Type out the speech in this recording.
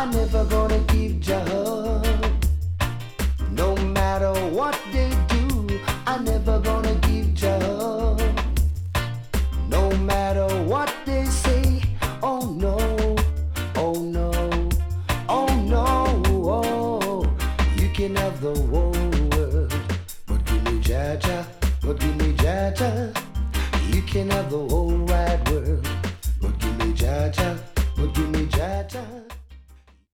I'm never gonna give Jah up. No matter what they do, I'm never gonna give Jah up. No matter what they say, oh no, oh no, oh no, oh. You can have the whole world, but give me Jah Jah, but give me Jah Jah. You can have the whole wide world, but give me Jah Jah, but give me Jah Jah.